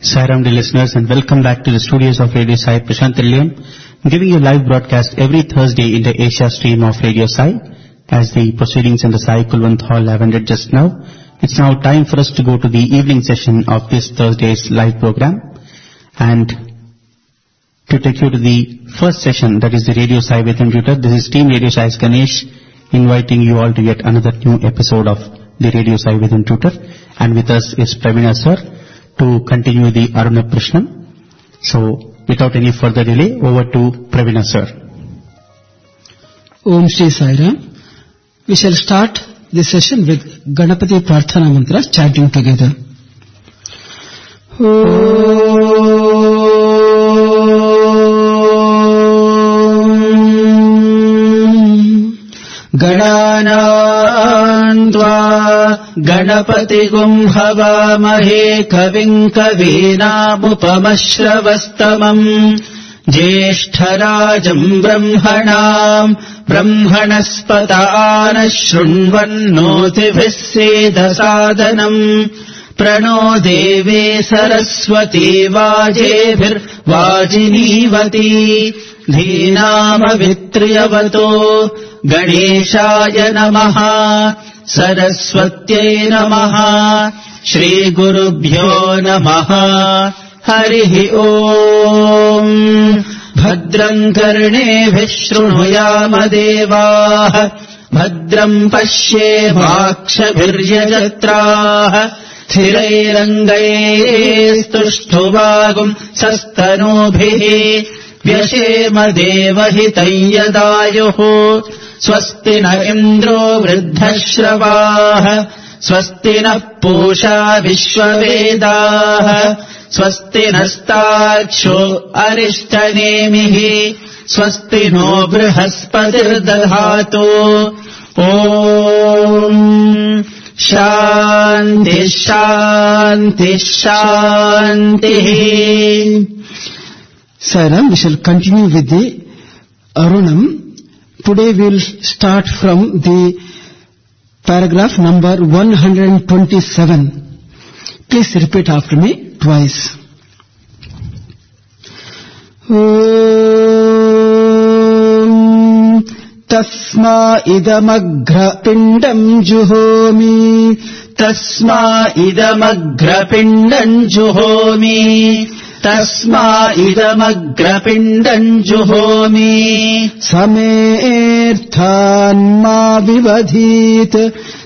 Sairam, dear listeners, and welcome back to the studios of Radio Sai Prashant Nilayam, giving you live broadcast every Thursday in the Asia stream of Radio Sai. As the proceedings in the Sai Kulwant Hall have ended just now, it's now time for us to go to the evening session of this Thursday's live program. And to take you to the first session, that is the Radio Sai Vedant Tutor, this is Team Radio Sai's Ganesh, inviting you all to yet another new episode of the Radio Sai Vedant Tutor. And with us is Pravina sir to continue the Aruna Prashnam. So, without any further delay, over to Pravina sir. Om Shri Sairam. We shall start this session with Ganapati Prarthana Mantra, chanting together. Ganānaṁ tvā Ganapati-gum havāmahe kavim kavīnāmupamasravastamam Jyeshṭharājam brahmanām brahmanaspata shrunvannoti-vissedasadanam Prano deve saraswati vājebhir vājinīvati Dhīnāmavitriyavato Ganeshāya namaha Saraswatyai namaha Shri Gurubhyo namaha Harihi Om Bhadram karnebhih shrunuyama devāh Bhadram pashyemākshabhiryajatrāh Thirairangaistushthuvāgum sastanobhih Vyashema devahitam yadāyuh Swasti na indro vruddhashravāh Swasti na pūಷā vishvavedā Swasti nastāksho arishtanemihi Swasti no brihaspati dadhātu Om Shanti Shanti Shanti. Sairam, we shall continue with the Arunam. Today we will start from the paragraph number 127. Please repeat after me twice. Om Tasma idamagra pindam juhomi Tasma idamagra pindam juhomi Tasma idamagrapindan juhomi Sameerthan ma vivadhit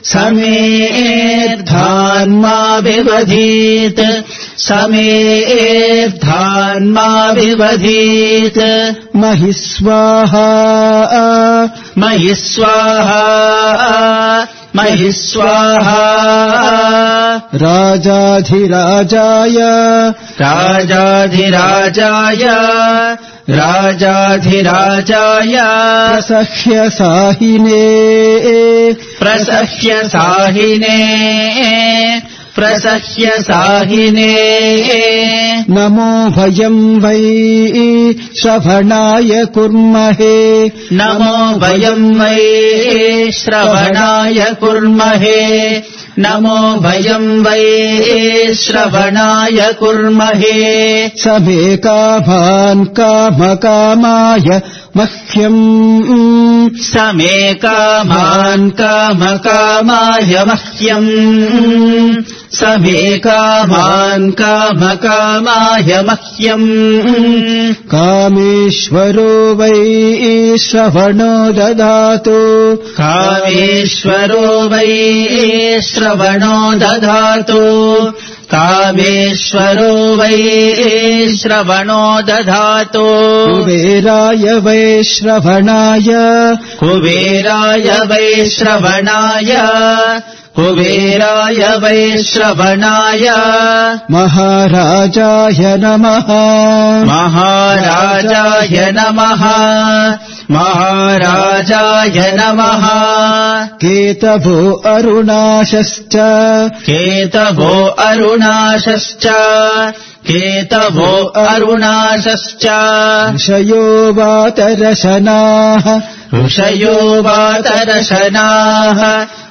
Sameerthan ma vivadhit Sameerthan ma vivadhit Mahiswaha Mahiswaha Mahiswaha Rajadhirajaya Rajadhirajaya Rajadhirajaya Prasahya sahine Prasahya sahine Prasahya sahine Namo bhayam vai Shravanaya kurmahe Namo bhayam vai Shravanaya kurmahe Namo bhayam vai Shravanaya kurmahe Sabe kaman kamakamaya Mahyam Same kaman kamakamaya Mahyam Same kaman kamakamaya Mahyam Kameshvaro vai Shravano dadhato Kameshvaro vai Shravano dadhato Kameshvaro vai Shravano dadhato Kuberaya vai Shravanaya Kuberaya vai Shravanaya Kuberaya vai Shravanaya Maharajaya namaha Maharajaya namaha Maharajaya namaha Ketavo arunashascha Ketavo arunashascha Ketavo arunashascha Rishayo vatarashanah Rishayo vatarashanah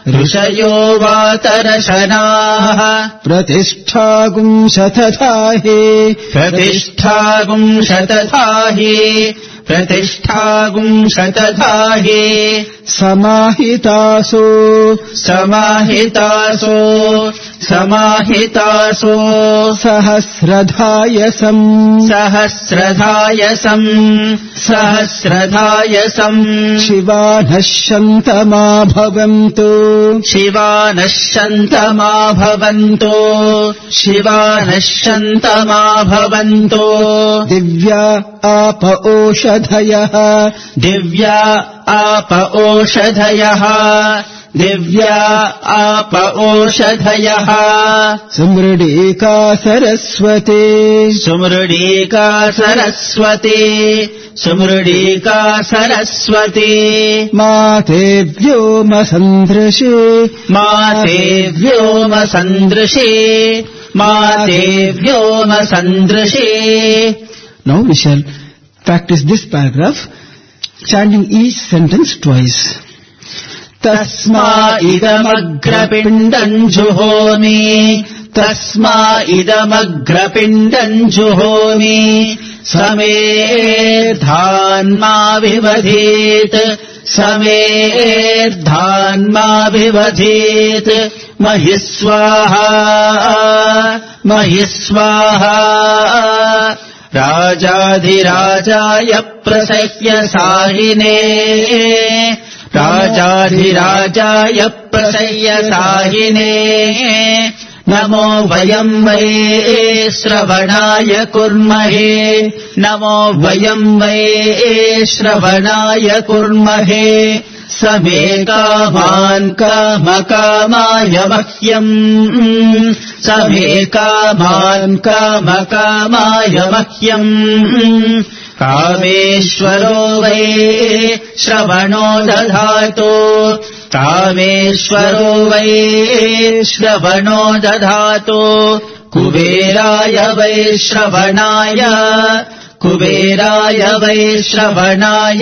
ऋषयो वातरशनाः प्रतिष्ठागुं शतधाहे प्रतिष्ठागुं शतधाहे प्रतिष्ठागुं शतधाहे समाहितासो समाहितासो समाहितासो सहस्रधायसम् सहस्रधायसम् सहस्रधायसम् शिवानश्यन्तमा भवन्तु शिवानश्यन्तमा भवन्तु शिवानश्यन्तमा भवन्तु दिव्या आप ओषधयः दिव्या आप ओषधयः दिव्या आप ओषधयः सुमृडीका सरस्वती सुमृडीका सरस्वती सुमृडीका सरस्वती माते व्योमसन्दृशे माते व्योमसन्दृशे माते व्योमसन्दृशे. Now we shall practice this paragraph, chanting each sentence twice. तस्मा इदमग्रपिण्डम् जुहोमि तस्मा इदमग्रपिण्डम् जुहोमि समेर्धान्मा विवधेत् समेर्धान्मा विवधेत् महि स्वाहा महि स्वाहा. राजाधिराजाय प्रसह्य साहिने राजाधिराजाय प्रसह्य साहिने नमो वयम् वै श्रवणाय कुर्महे नमो वयम् वै श्रवणाय कुर्महे. समे कामान् कामकामाय मह्यम् समे कामान् कामकामाय मह्यम्. कामेश्वरो वै श्रवणो दधातु कामेश्वरो वै श्रवणो दधातु. कुबेराय वै श्रवणाय कुबेराय वै श्रवणाय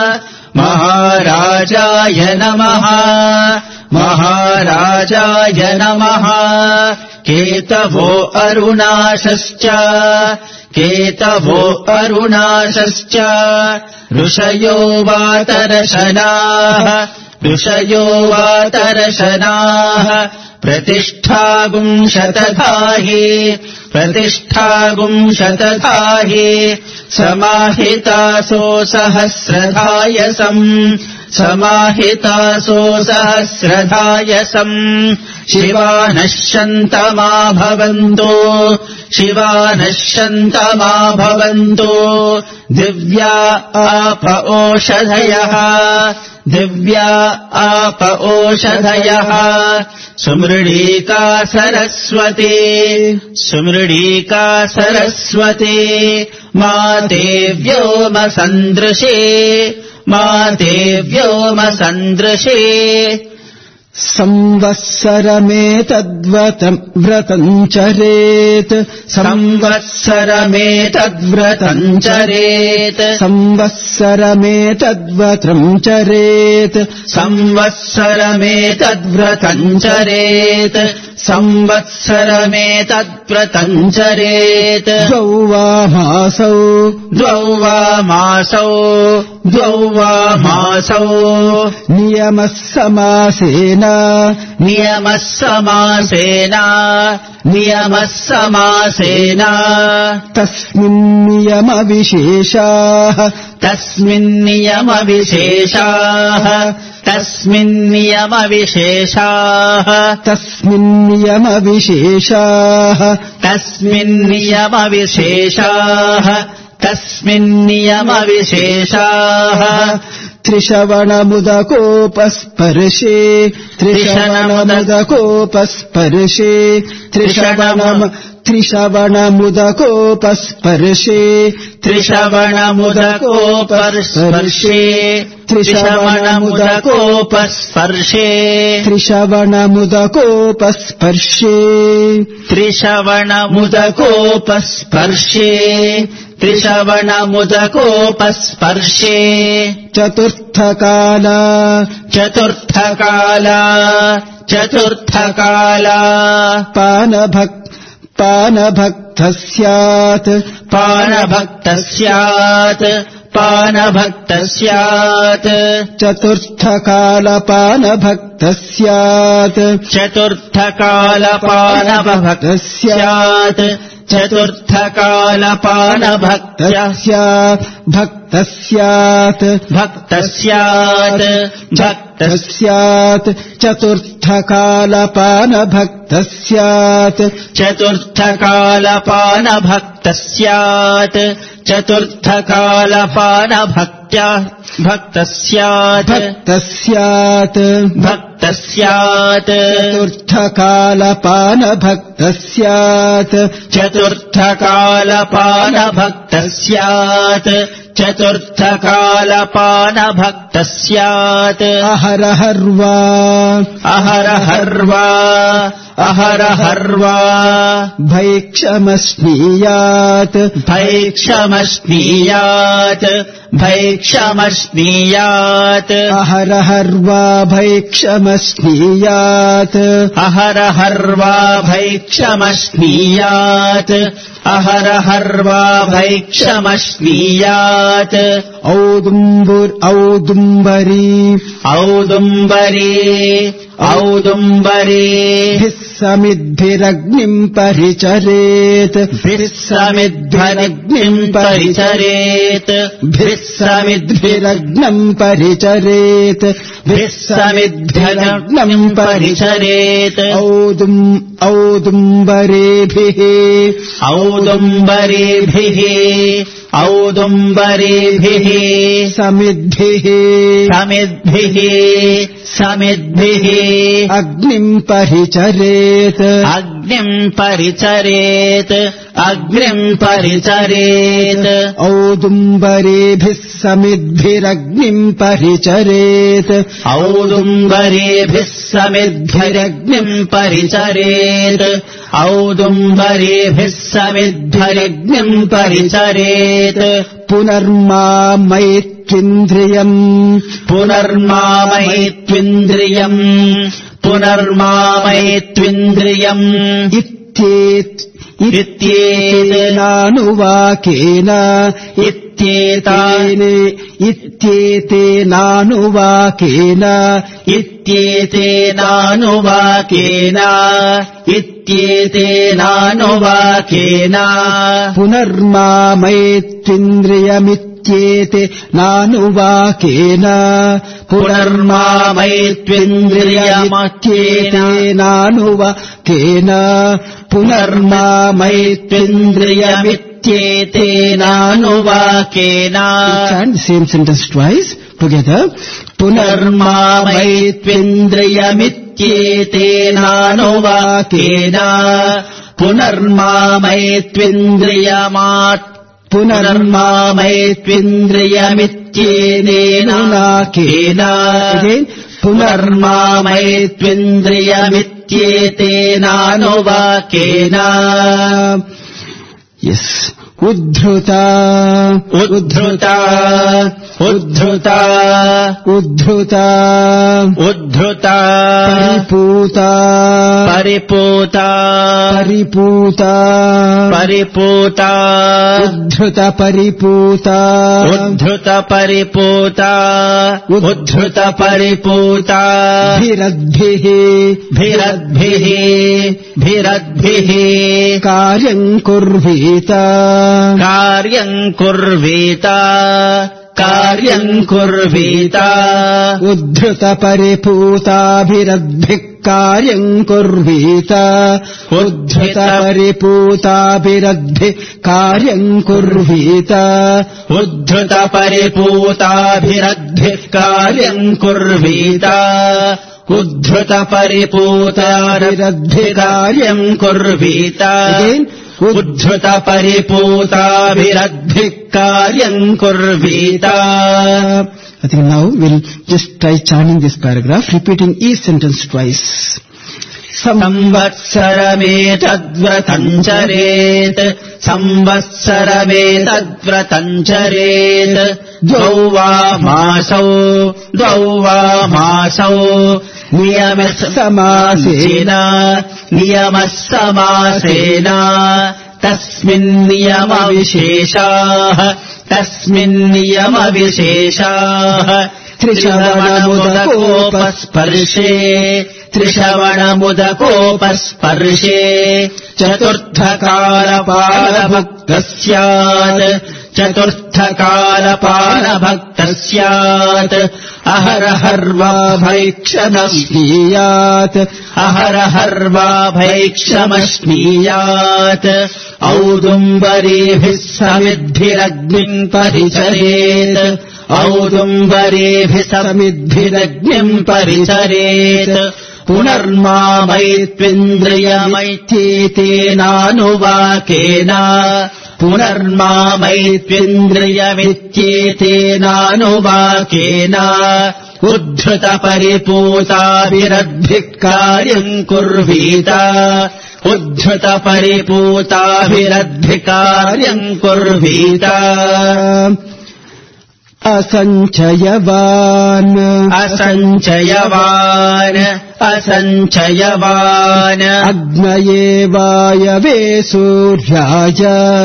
महाराजाय नमः महाराजाय नमः. केतवो अरुणाशश्च केतवो अरुणाशश्च ऋषयो वातरशनाः ऋषयो वातरशनाः. प्रतिष्ठागुं शतधाहे प्रतिष्ठागुं शतधाहे समाहितासो सहस्रधायसम् समाहितासो सहस्रधायसम्. शिवानश्यन्तमा भवन्तु शिवानश्यन्तमा भवन्तु. दिव्या आप ओषधयः दिव्या आप ओषधयः. सुमृडीका सरस्वती सुमृडीका सरस्वती माते व्योमसन्दृशे माते व्योमसन्दृशे. संवत्सरमेतद्व्रतम् चरेत् संवत्सरमेतद्व्रतम् चरेत् संवत्सरमेतद्व्रतम् चरेत् संवत्सरमेतद्व्रतम् चरेत् संवत्सरमेतद्व्रतम् चरेत्. द्वौ वा मासौ द्वौ वा मासौ नियमः समासेन नियमः समासेन नियमः समासेन. तस्मिन्नियमविशेषाः तस्मिन्नियमविशेषाः तस्मिन्नियमविशेषाः तस्मिन्नियमविशेषाः तस्मिन्नियमविशेषाः तस्मिन्नियमविशेषाः. त्रिशवणमुदकोपस्पर्शे त्रिशवणमुदकोपस्पर्शे त्रिश्रवणमुदकोपस्पर्शे त्रिश्रवणमुदकोपस्पर्शे त्रिश्रवणमुदकोपस्पर्शे त्रिश्रवणमुदकोपस्पर्शे त्रिश्रवणमुदकोपस्पर्शे त्रिश्रवणमुदकोपस्पर्शे चतुर्थकाला चतुर्थकाला चतुर्थकाला पानभक्तः स्यात् पानभक्तः स्यात् पानभक्तः स्यात् चतुर्थकालपानभक्तः स्यात् चतुर्थकालपानभक्तः स्यात् चतुर्थकालपानभक्तः स्यात् भक्तः स्यात् भक्तः स्यात् भक्तः स्यात् चतुर्थकालपानभक्तः स्यात् चतुर्थकालपानभक्तः स्यात् चतुर्थकालपानभक्तः भक्तः स्यात् भक्तः स्यात् भक्तः स्यात् चतुर्थकालपानभक्तः स्यात् चतुर्थकालपानभक्तः स्यात् चतुर्थकालपानभक्तः स्यात् अहरहर्वा अहरहर्वा अहरहर्वा भैक्षमस्मीयात् भैक्षमस्मीयात् भैक्षमस्मीयात् अहरहर्वा भैक्षमस्मीयात् अहरहर्वा भैक्षमस्मीयात् अहरहर्वा भैक्षमस्मीयात् औदुम्बरी औदुम्बरी समिद्भिरग्निम् परिचरेत् समिद्भिरग्निम् परिचरेत् समिद्भिरग्नम् परिचरेत् समिद्भिरग्नम् परिचरेत् औदुम्बरेभिः औदुम्बरेभिः औदुम्बरेभिः समिद्भिः समिद्भिः समिद्भिः अग्निम् परिचरेत् अग्निम् परिचरेत् अग्निम् परिचरेत् औदुम्बरेभिः समिद्भिरग्निम् परिचरेत् औदुम्बरेभिः समिद्भिरग्निम् परिचरेत् औदुम्बरेभिः समिद्भिरग्निम् परिचरेत् पुनर्मामयित्विन्द्रियम् पुनर्मामयित्विन्द्रियम् पुनर्मामयित्विन्द्रियम् इत्येतेनानुवाकेन इत्येतेनानुवाकेन इत्येतेनानुवाकेन पुनर्मामयित्विन्द्रियमित्येतेनानुवाकेन पुनर्मामयित्विन्द्रियमित्येतेनानुवाकेन पुनर्मामयित्विन्द्रियमित्येतेनानुवाकेन and same sentence twice together पुनर्मामयित्विन्द्रियमित्येतेनानुवाकेन पुनर्मामयित्विन्द्रियमित्येतेनानुवाकेन पुनर्मामयित्विन्द्रियमित्येतेनानुवाकेन yes उद्धृता उद्धृता उद्धृता उद्धृता उद्धृता परिपूता परिपूता परिपूता उद्धृत परिपूता उद्धृत परिपूता उद्धृत परिपूता भिरद्भिः भिरद्भिः भिरद्भिः कार्यम् कुर्वीत कार्यम् कुर्वीत कार्यम् कुर्वीत उद्धृत परिपूताभिरद्भिः कार्यम् कुर्वीत उद्धृत परिपूताभिरद्भिः कार्यम् कुर्वीत उद्धृत परिपूताभिरद्भिः कार्यम् कुर्वीत उद्धृत परिपूताभिरद्भिकार्यम् कुर्वीत उद्धृत परिपूताभिरद्भिः कार्यम् कुर्वीत. I think now we'll just try chanting this paragraph, repeating each sentence twice. संवत्सरमेतद्व्रतम् चरेत् संवत्सरमेतद्व्रतम् चरेत् द्वौ वा मासौ नियमः समासेन तस्मिन्नियमविशेषाः त्रिश्रवणमुदकोपस्पर्शे चतुर्थकालपालभक्तः स्यात् अहरहर्वा भैक्षमश्नीयात् औदुम्बरेभिः समिद्भिरग्निम् परिचरेत् पुनर्मामैत्वेन्द्रियमित्येतेनानुवाकेन उद्धृत परिपूताभिरद्भिः कार्यम् कुर्वीत उद्धृत परिपूताभिरद्भिः कार्यम् कुर्वीत. असञ्चयवान् अग्नये वायवे सूर्याय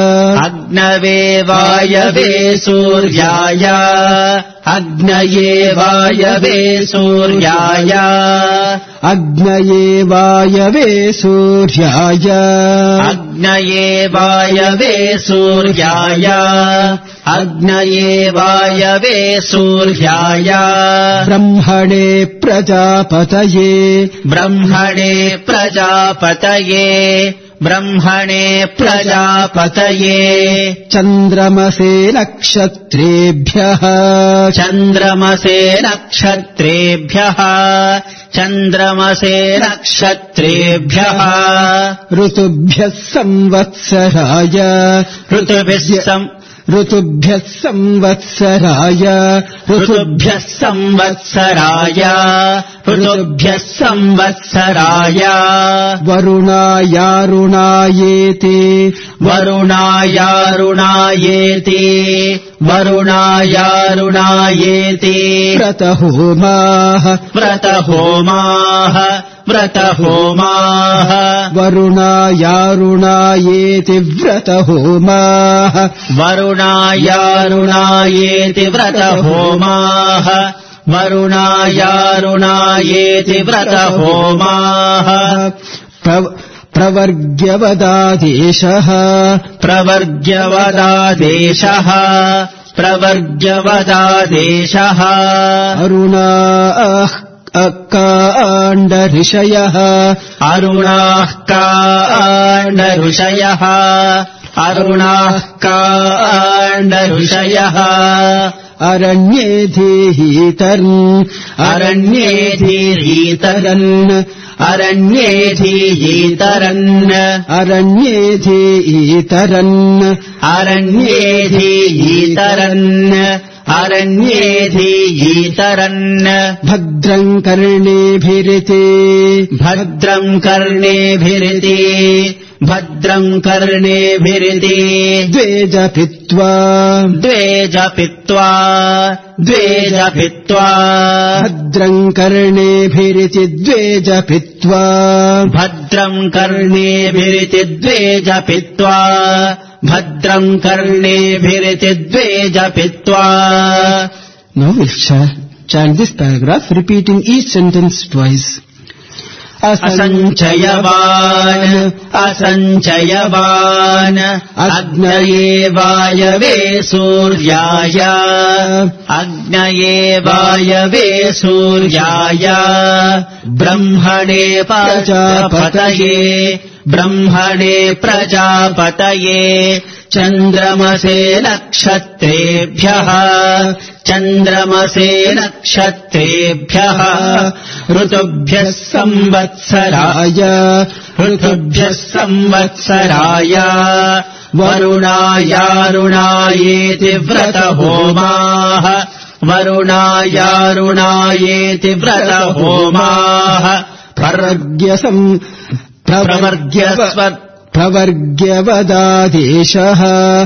ब्रह्मणे प्रजापतये चन्द्रमसे नक्षत्रेभ्यः ऋतुभ्यः संवत्सराय वरुणायारुणायेति व्रतहोमाः वरुणायारुणायेति व्रतहोमाः प्रवर्ग्यवदादेशः अरुणाः काण्डऋषयः अरण्ये धीतरन् भद्रम् कर्णेभिरिति द्वे जपित्वा भद्रम् कर्णेभिरिति द्वे जपित्वा. Now we'll chant this paragraph, repeating each sentence twice. असञ्चयवान् अग्नये वायवे सूर्याय ब्रह्मणे प्रजापतये चन्द्रमसे नक्षत्रेभ्यः चन्द्रमसे नक्षत्रेभ्यः ऋतुभ्यः संवत्सराय ऋतुभ्यः संवत्सराय वरुणायारुणायेति व्रतहोमाः वरुणायारुणायेति व्रतहोमाः प्रवर्ग्यवदादेशः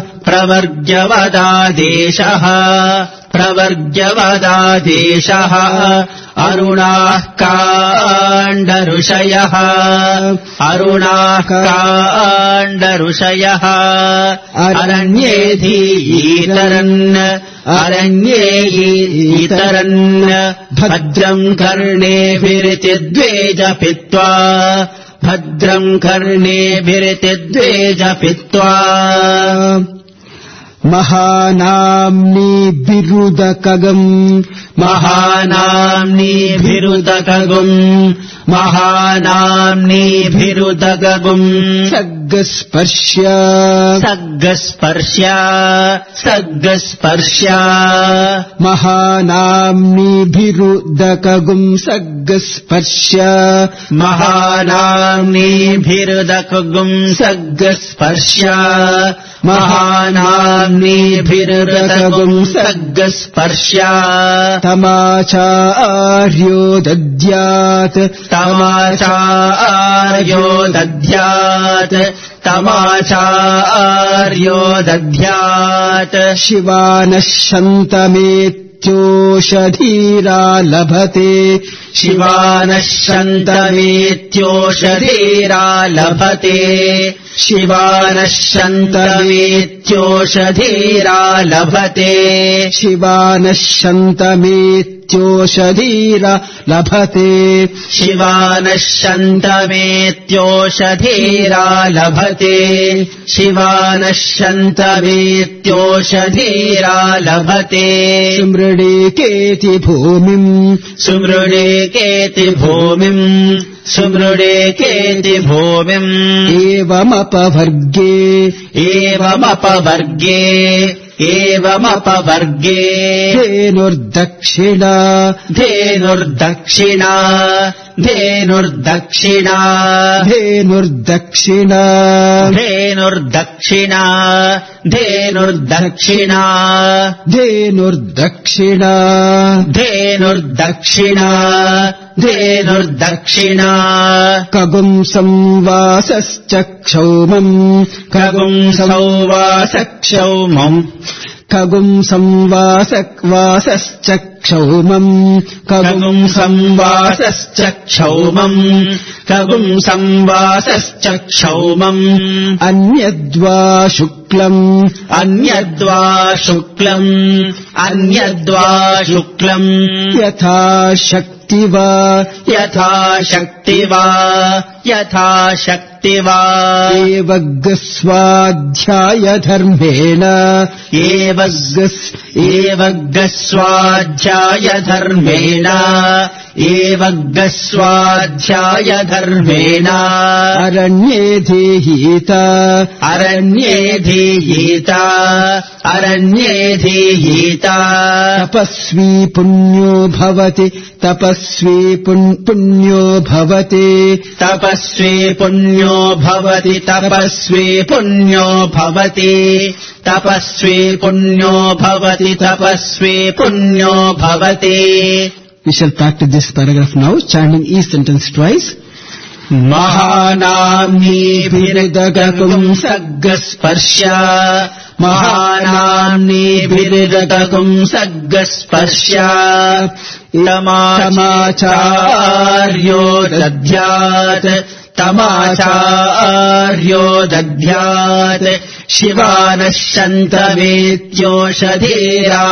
प्रवर्ग्यवदादेशः अरुणाः काण्डऋषयः अरण्येऽधीतरन् भद्रम् कर्णेभिरितिद्वेजपित्वा महानाम्नीभिरुदकगुम् सग्गस्पर्श्या महानाम्नीभिरुदकगुम् सग्गस्पर्श्या महानाम्नीभिरुदकगुम् सग्गस्पर्श्या तमाचार्यो दद्यात् शिवानश्शन्तमेत्योषधीरा लभते सुमृडेकेति भूमिम् एवमपवर्गे धेनुर्दक्षिणा कगुम् संवासश्चक्षौमम् अन्यद्वा शुक्लम् यथा शक्ति वा एवग्स्वाध्यायधर्मेण अरण्ये धीयीता तपस्वी पुण्यो भवति We shall practice this paragraph now, chanting each sentence twice. महानाम्नीभिरुदकगुम् सग्गस्पर्श्या तमाचार्यो दद्यात् शिवानश्शन्तमेत्योषधीरा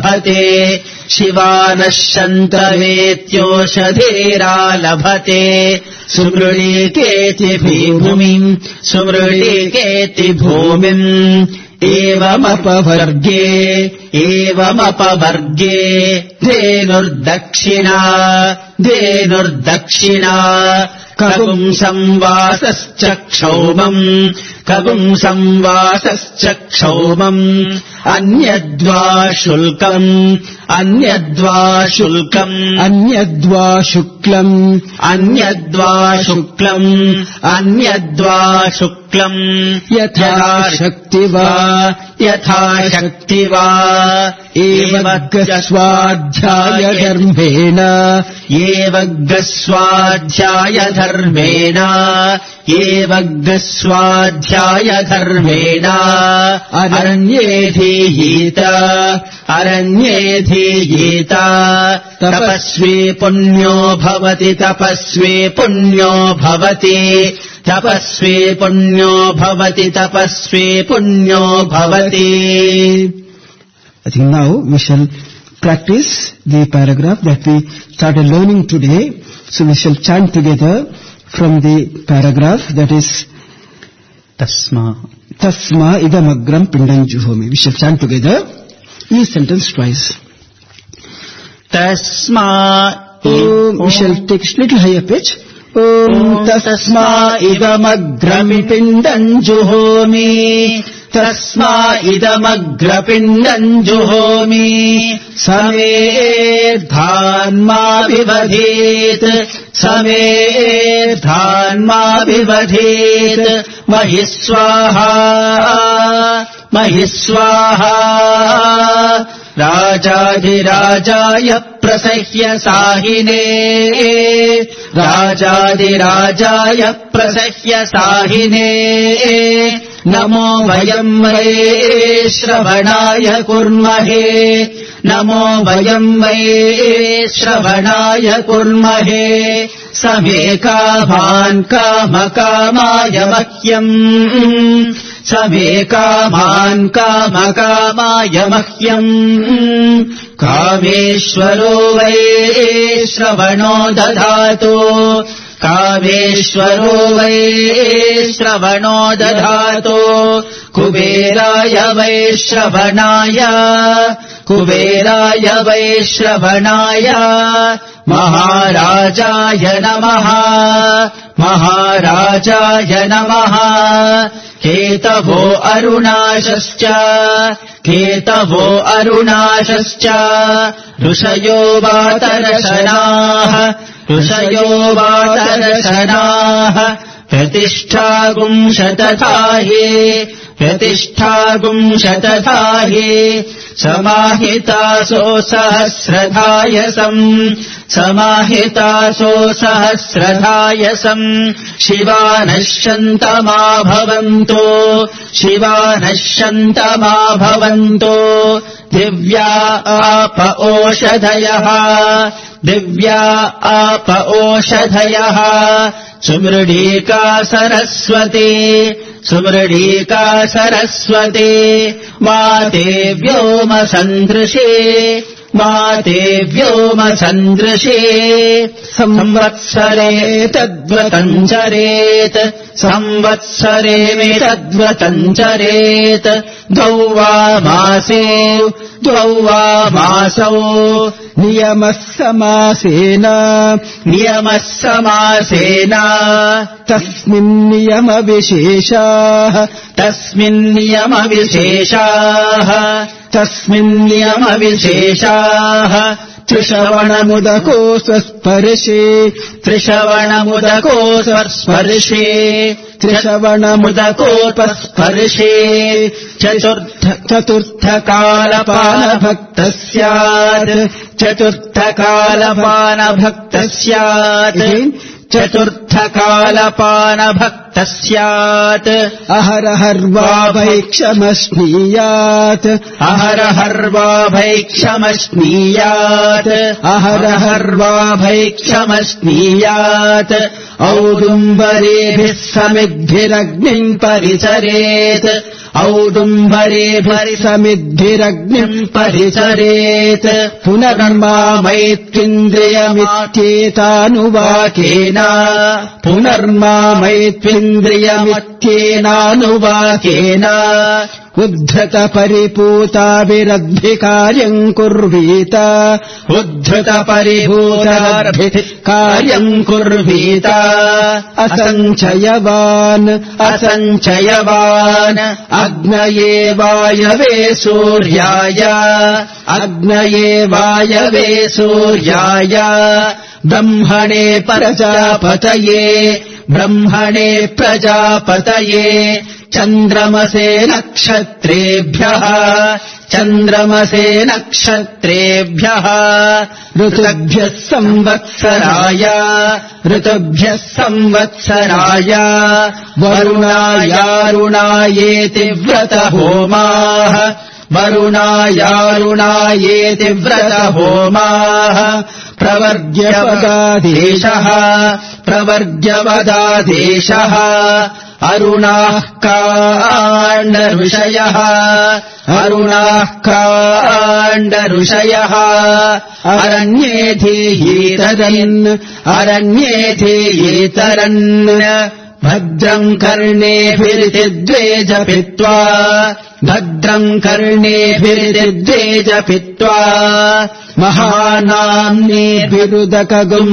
लभते सुमृळीकेति भूमिम् एवमपवर्गे धेनुर्दक्षिणा कगुम् संवासश्चक्षौमम् कगुं संवासश्च क्षौमम् अन्यद्वा शुल्कम् अन्यद्वा शुल्कम् अन्यद्वा शुक्लम् अन्यद्वा शुक्लम् अन्यद्वा शुक्लम् यथा शक्ति वा यथा शक्ति वा एवग्स्वाध्याय धर्मेण एवग्स्वाध्याय धर्मेण एवग्स्वाध्याय धर्मेण अरण्येऽधीयेत अरण्येऽधीयेत तपस्वी पुण्यो भवति तपस्वी पुण्यो भवति तपस्वी पुण्यो भवति तपस्वी पुण्यो भवति. I think now we shall practice the paragraph that we started learning today. So we shall chant together from the paragraph that is Tasma idamagram pindam juhomi. We shall chant together each sentence twice. Tasma. We shall take little higher pitch. Om tasma idamagram pindam juhomi. तस्मा इदमग्रपिण्डम् जुहोमि समेधान्मा विवधेत् समेधान्मा विवधेत् महि स्वाहा महि स्वाहा राजाधिराजाय प्रसह्य साहिने राजाधिराजाय प्रसह्य साहिने नमो वयम् वये श्रवणाय कुर्महे नमो वयम् वये श्रवणाय कुर्महे समे कामान् कामकामाय मह्यम् समे कामान् कामकामाय मह्यम् कामेश्वरो वै श्रवणो दधातु कामेश्वरो वै श्रवणो दधातु कुबेराय वै श्रवणाय कुबेराय वै श्रवणाय महाराजाय नमः महाराजाय नमः केतवो अरुणाशश्च केतवो अरुणाशश्च ऋषयो वातरशनाः ऋषयो वातरशनाः प्रतिष्ठागुंशतथाहे प्रतिष्ठागुंशतथाहे समाहितासो सहस्रधायसम् समाहितासो सहस्रधायसम् शिवानश्यन्तमा भवन्तो शिवानश्यन्तमा भवन्तो दिव्या आप ओषधयः दिव्या आप ओषधयः सुमृडीका सरस्वती सुमृडीका सरस्वती माते व्योम सन्दृशे माते व्योम सन्दृशे संवत्सरे तद्व्रतम् चरेत् संवत्सरे मे तद्व्रतम् चरेत् द्वौ वा मासौ नियमः समासेन तस्मिन् नियमविशेषाः त्रिश्रवणमुदको स्वस्पर्शे त्रिश्रवणमुदकोपस्पर्शे चतुर्थकालपानभक्तः स्यात् चतुर्थकालपानभक्तः स्यात् चतुर्थकालपानभक्तः स्यात् अहरहर्वा भैक्षमश्नीयात् अहरहर्वा भैक्षमश्नीयात् अहरहर्वा भैक्षमश्नीयात् औदुम्बरेभिः समिद्भिरग्निम् परिचरेत् औदुम्बरेभिः समिद्भिरग्निम् परिचरेत् पुनर्मा मैत्रिन्द्रियमित्येतानुवाकेन पुनर्मा मैत्रिन्द्रियमित्येनानुवाकेन ఉద్ధృత పరిపూతాభిరద్భికార్యం కుర్వీత ఉద్ధృత పరిభూతాభికార్యం కుర్వీత అసంచయవాన్ అగ్నయే వాయవే సూర్యాయ బ్రహ్మణే ప్రజాపతయే చంద్రమసే నక్షత్రేభ్యః ఋతుభ్యః సంవత్సరాయ వరుణాయారుణాయేతి వ్రతహోమాః ప్రవర్గ్యవదాదేశః అరుణాః కాండఋషయः అరణ్యేధీయేతరన్ భద్రం కర్ణేభిర్దిద్వే జపిత్వా మహానామ్నీభిరుదకగుం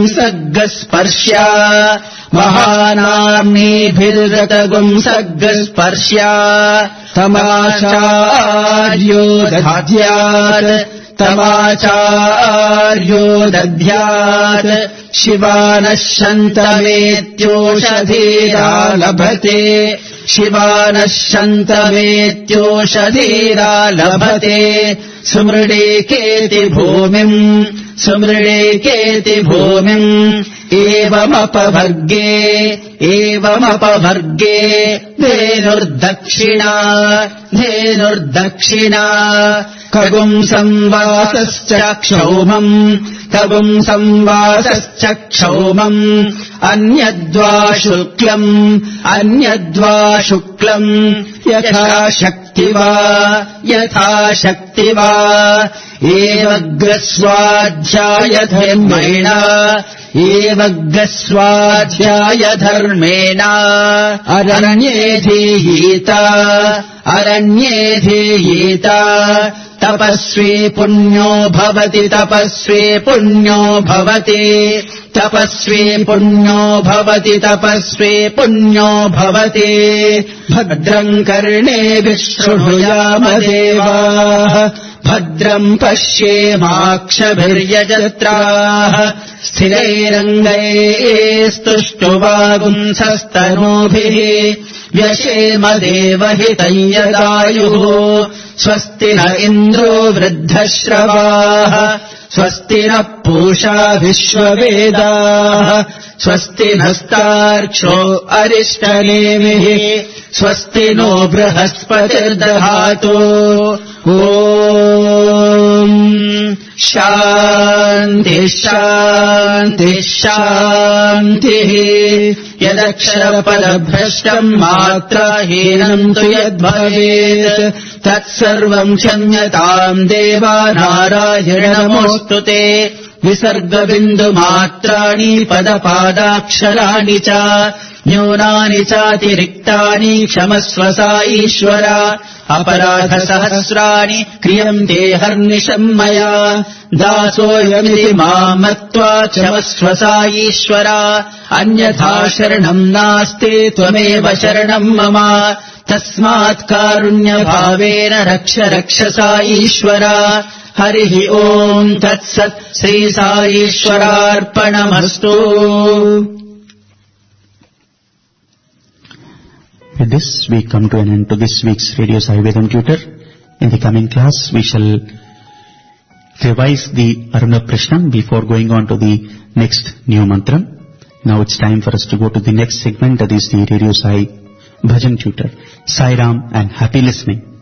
తమాచార్యో దధ్యాత్ శివానశ్శంతమేత్యోషధీరా లభతే స్మృడేకేతి భూమిం ఏవమపవర్గే ధేనుర్దక్షిణా కగుం సంవాసశ్చక్షౌమం అన్యద్వా శుక్లం యథాశక్తివా ఏవగ్రస్వాధ్యాయధర్మేణ అరణ్యేధీయీత తపస్వీ పుణ్యో భవతి భద్రం కర్ణేభిః శృణుయామ దేవాః భద్రం పశ్యేమాక్షభిర్యజత్రాః స్థిరైరంగైస్తుష్టువాగుంసస్తనూభిः వ్యశేమ దేవహితం యదాయుః స్వస్తి న ఇంద్రో వృద్ధశ్రవాः స్వస్తి నః పూషా విశ్వవేదాః స్వస్తి నస్తార్క్ష్యో అరిష్టనేమిః స్వస్తి నో బృహస్పతిర్దధాతు ఓం శాంతిః యదక్షరపదభ్రష్టం మాత్రాహీనం తు యద్భవేత్ తత్సర్వం క్షమ్యతాం దేవా నారాయణ నమోస్తుతే విసర్గబిందుమాత్రాణి పదపాదాక్షరాణి చ న్యూనాని చాతిరిక్తాని క్షమస్వ సాయీశ్వర అపరాధసహస్రాణి క్రియంతే హర్నిశం మయా దాసోయమితి మాం మత్వా క్షమస్వ సాయీశ్వర అన్యథా శరణం నాస్తి త్వమేవ శరణం మమ తస్మాత్ కారుణ్యభావేన రక్ష సాయీశ్వర హరి ఓం తత్సత్ Shri సాయీశ్వరార్పణమస్తు. With this, we come to an end to this week's Radio Sai Vedam Tutor. In the coming class, we shall revise the Aruna Prishnam before going on to the next new mantram. Now it's time for us to go to the next segment, that is the Radio Sai Bhajan Tutor. Sai Ram and happy listening.